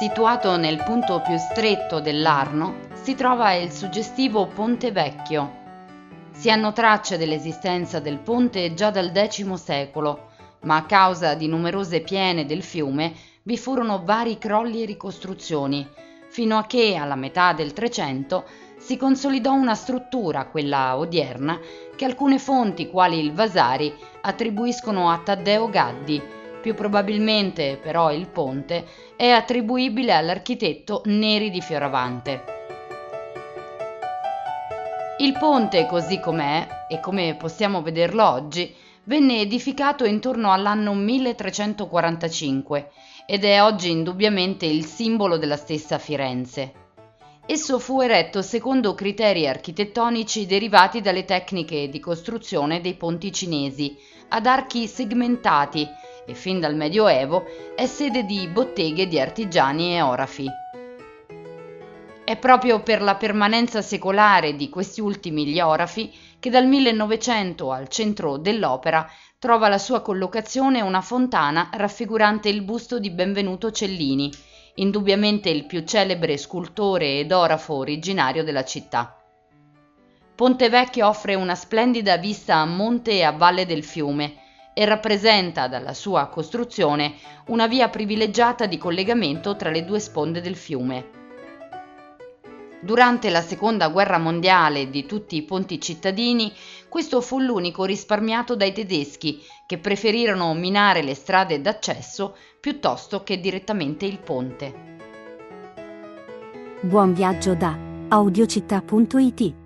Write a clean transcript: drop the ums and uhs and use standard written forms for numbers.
Situato nel punto più stretto dell'Arno, si trova il suggestivo Ponte Vecchio. Si hanno tracce dell'esistenza del ponte già dal X secolo, ma a causa di numerose piene del fiume vi furono vari crolli e ricostruzioni, fino a che alla metà del Trecento si consolidò una struttura, quella odierna, che alcune fonti, quali il Vasari, attribuiscono a Taddeo Gaddi. Più probabilmente, però, il ponte è attribuibile all'architetto Neri di Fioravante. Il ponte, così com'è, e come possiamo vederlo oggi, venne edificato intorno all'anno 1345 ed è oggi indubbiamente il simbolo della stessa Firenze. Esso fu eretto secondo criteri architettonici derivati dalle tecniche di costruzione dei ponti cinesi, ad archi segmentati, e fin dal Medioevo è sede di botteghe di artigiani e orafi. È proprio per la permanenza secolare di questi ultimi gli orafi che dal 1900 al centro dell'opera trova la sua collocazione una fontana raffigurante il busto di Benvenuto Cellini, indubbiamente il più celebre scultore ed orafo originario della città. Ponte Vecchio offre una splendida vista a monte e a valle del fiume e rappresenta dalla sua costruzione una via privilegiata di collegamento tra le due sponde del fiume. Durante la Seconda Guerra Mondiale di tutti i ponti cittadini, questo fu l'unico risparmiato dai tedeschi, che preferirono minare le strade d'accesso piuttosto che direttamente il ponte. Buon viaggio da audiocittà.it